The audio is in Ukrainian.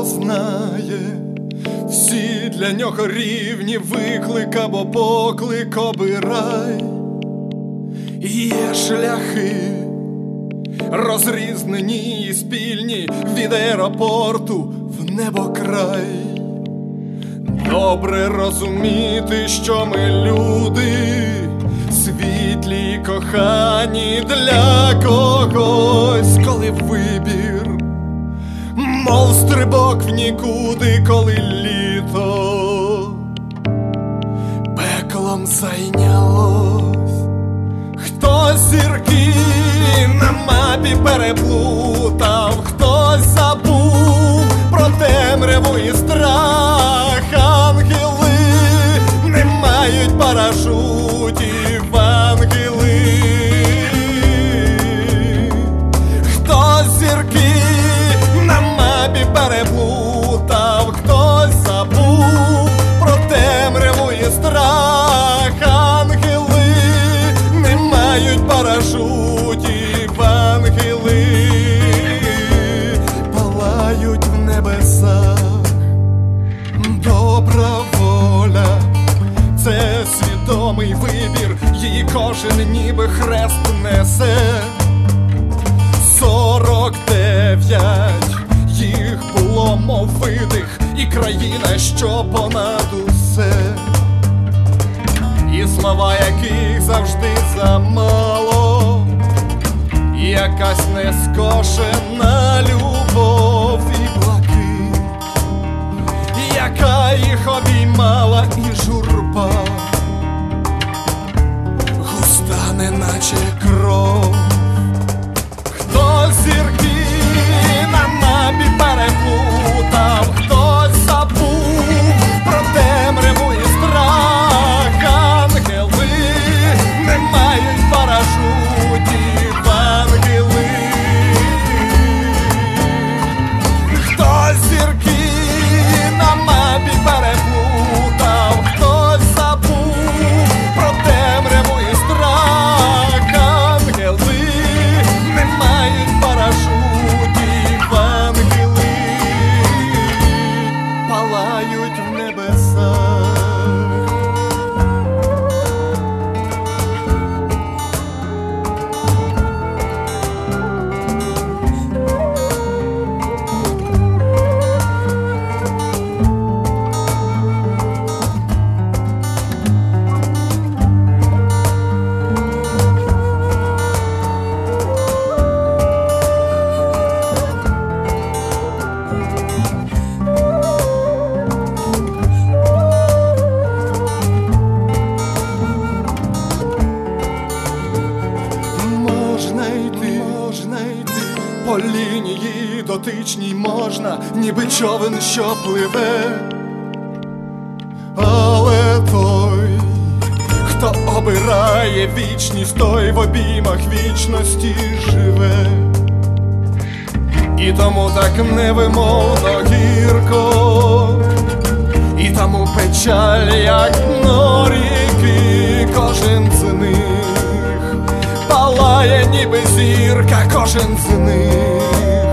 знає, всі для нього рівні, виклик або поклик обирай. Є шляхи, розрізнені і спільні, від аеропорту в небокрай. Добре розуміти, що ми люди, світлі й кохані для когось, коли вибір, мов стрибок в нікуди, коли літо пеклом зайнялось. Хтось зірки на мапі переплутав, хтось забув про темряву і страх. Ангели не мають парашутів, ангели. Хтось зірки на мапі переплутав, хтось забув про темряву і страх. Ангели не мають парашутів, ангели палають в небесах. Добра воля – це свідомий вибір, її кожен ніби хрест несе. 49 їх було, мов видих, і країна, що понад усе. І слова, яких завжди замало, якась нескошена любов і блакить, яка їх обіймала, і журба густа, неначе кров. Хтось зірки на небі переплутав, хтось забув про темряву і страх. Ангели не мають парашутів, ангели. Хтось зірки на мапі переплутав, хтось забув про темряву і страх. Ангели не мають парашутів, ангели палають в небесах. По лінії дотичній можна, ніби човен, що пливе. Але той, хто обирає вічність, той в обіймах вічності живе. І тому так невимовно гірко, і тому печаль, як дно ріки. Кожен з них палає, ніби зірка, кожен з них